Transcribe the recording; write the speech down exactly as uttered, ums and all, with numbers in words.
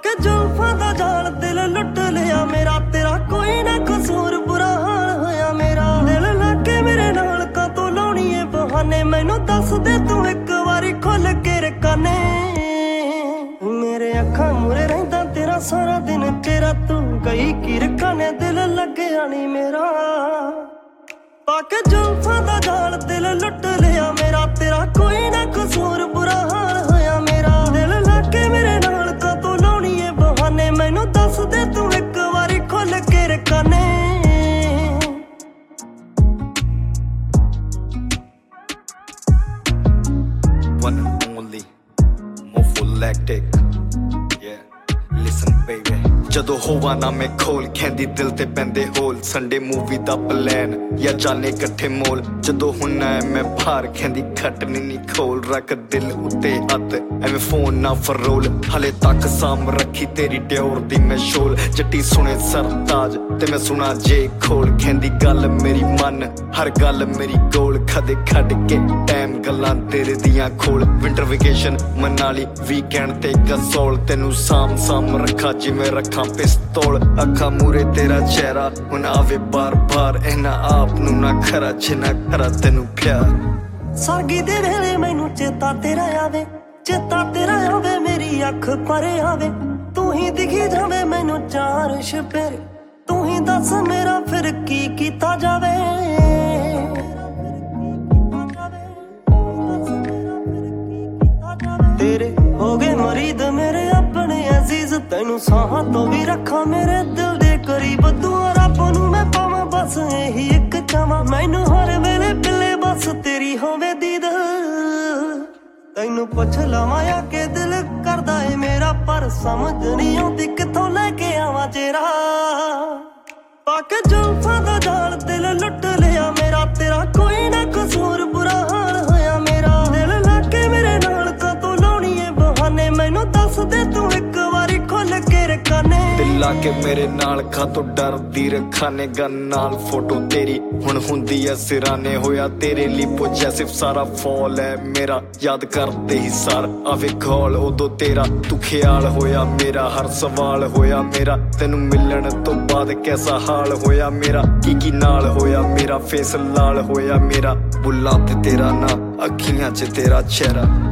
पाके जुल्फां दा जाल दिल लुट लिया मेरा, तेरा कोई ना कसूर बुरा हाल होया मेरा। दिल लाके मेरे नाल कातों लाउणी ए बहाने, मैनू दस दे तू एक वारी खुल के रकाने। मेरे अखां मुरे रहिंदा तेरा सारा दिन, तेरा तू गई की रकाने, दिल लग्या नी मेरा। पाके जुल्फां दा जाल दिल लुट लिया मेरा, तेरा कोई ना कसूर बुरा हाल होया मेरा। दिल लाके मेरे नाल कातों लाउणी ए बहाने, मैनू दस दे तू एक वारी खुल के रकाने। One and only Morpholactic, yeah, listen baby। ਜਦੋਂ ਹੋਵਾ ਨਾ ਮੈਂ ਖੋਲ ਖੈਂਦੀ ਦਿਲ ਤੇ ਪੈਂਦੇ ਹੋਲ, ਸੰਡੇ ਮੂਵੀ ਦਾ ਪਲਾਨ ਜਾਂ ਜਾਣੇ ਇਕੱਠੇ ਮੋਲ। ਜਦੋਂ ਹੁਣਾ ਮੈਂ ਬਾਹਰ ਖੈਂਦੀ ਖੱਟ ਨੀ ਖੋਲ, ਰੱਖ ਦਿਲ ਉੱਤੇ ਹੱਥ ਐਵੇਂ ਫੋਨ ਨਾ ਫਰੋਲ। ਹਲੇ ਤੱਕ ਸਾਂਭ ਰੱਖੀ ਤੇਰੀ ਡਿਓਰ ਦੀ ਮੈਂ ਸ਼ੋਲ, ਜੱਟੀ ਸੁਣੇ ਸਰਤਾਜ ਤੇ ਮੈਂ ਸੁਣਾ ਜੇ ਖੋਲ। ਖੈਂਦੀ ਗੱਲ ਮੇਰੀ ਮਨ ਹਰ ਗੱਲ ਮੇਰੀ ਗੋਲ, ਕਦੇ ਖੱਡ ਕੇ ਟਾਈਮ ਗੱਲਾਂ ਤੇਰੇ ਦੀਆਂ ਖੋਲ। ਵਿੰਟਰ ਵੇਕੇਸ਼ਨ ਮਨਾਲੀ ਵੀਕਐਂਡ ਤੇ ਗਸੋਲ, ਤੈਨੂੰ ਸਾਮ ਸਾਮ ਰੱਖਾ ਜਿਵੇਂ ਰੱਖਾਂ ਪਿਸਤੌਲ। ਅੱਖਾਂ ਮੂਰੇ ਤੇਰਾ ਚਿਹਰਾ ਹੁਣ ਆਵੇ ਬਾਰ ਬਾਰ, ਇਹਨਾਂ ਆਪ ਨੂੰ ਨਾ ਖਰਾ ਜਿੰਨਾ ਖਰਾ ਤੈਨੂੰ ਪਿਆਰ। ਸਰਗੀ ਦੇ ਵੇਲੇ ਮੈਨੂੰ ਚੇਤਾ ਤੇਰਾ ਆਵੇ, ਚੇਤਾ ਤੇਰਾ ਆਵੇ ਮੇਰੀ ਅੱਖ ਪਰੇ ਆਵੇ। ਤੂੰ ਹੀ ਦਿਖੀ ਜਾਵੇ ਮੈਨੂੰ ਚਾਰ ਛਪੇਰੇ, ਤੂੰ ਹੀ ਦੱਸ ਮੇਰਾ ਫਿਰ ਕੀ ਕੀਤਾ ਜਾਵੇ। ਤੇਰੇ ਹੋ ਗਏ ਮਰੀਦ ਮੇਰੇ ਆਪਣੇ ਅਜ਼ੀਜ਼, ਤੈਨੂੰ ਸਾਹਾਂ ਤੋਂ ਵੀ ਰੱਖਾਂ ਮੇਰੇ ਦਿਲ ਦੇ ਕਰੀਬ। ਤੂੰ ਰੱਬ ਨੂੰ ਮੈਂ ਪਾਵਾਂ ਬਸ ਇਹੀ ਇੱਕ ਚਾਵਾਂ, ਮੈਨੂੰ ਹਰ ਵੇਲੇ ਪਿੱਲੇ ਬਸ ਤੇਰੀ ਹੋਵੇ ਦੀਦ। ਤੈਨੂੰ ਪੁੱਛ ਲਵਾਂ ਆ ਕੇ ਦਿਲ ਕਰਦਾ ਏ ਮੇਰਾ, ਪਰ ਸਮਝ ਨਹੀਂ ਆਉਂਦੀ ਕਿੱਥੋਂ ਲੈ ਕੇ ਆਵਾਂ ਚਿਹਰਾ। ਪਾਕੇ ਜ਼ੁਲਫਾਂ ਦਾ ਜਾਲ ਦਿਲ ਲੁੱਟ ਲਿਆ ਮੇਰਾ, ਤੇਰਾ ਕੋਈ ਨਾ ਕਸੂਰ ਬੁਰਾ ਹਾਲ ਹੋਇਆ ਮੇਰਾ। ਦਿਲ ਲਾਕੇ ਮੇਰੇ ਨਾਲ ਕਾਤੋਂ ਲਾਉਣੀ ਏ ਬਹਾਨੇ, ਮੈਨੂੰ ਦੱਸ ਦੇ ਤੂੰ ਇੱਕ ਵਾਰੀ ਖੁੱਲ ਕੇ ਰਕਾਨੇ। ਦਿਲ ਲਾ ਕੇ ਮੇਰੇ ਨਾਲ ਕਾਤੋਂ ਡਰਦੀ ਰਖਾਨੇ, ਗਨ ਨਾਲ ਫੋਟੋ ਤੇਰੀ ਹੁਣ ਹੁੰਦੀ ਐ ਸਿਰਾਨੇ। ਹੋਇਆ ਤੇਰੇ ਲਈ ਪੋਜੈਸਿਵ ਸਾਰਾ ਫੌਲ ਐ ਮੇਰਾ, ਯਾਦ ਕਰਦੇ ਹੀ ਸਾਰ ਆਵੇ ਗੌਲ। ਉਦੋਂ ਤੇਰਾ ਤੂੰ ਖਿਆਲ ਹੋਇਆ ਮੇਰਾ, ਹਰ ਸਵਾਲ ਹੋਇਆ ਮੇਰਾ। ਤੈਨੂੰ ਮਿਲਣ ਤੋਂ ਬਾਅਦ ਕੈਸਾ ਹਾਲ ਹੋਇਆ ਮੇਰਾ, ਕੀ ਕੀ ਨਾਲ ਹੋਇਆ ਮੇਰਾ। ਫੇਸ ਲਾਲ ਹੋਇਆ ਮੇਰਾ, ਬੁੱਲਾਂ ਤੇ ਤੇਰਾ ਨਾਂ, ਅੱਖੀਆਂ 'ਚ ਤੇਰਾ ਚਿਹਰਾ।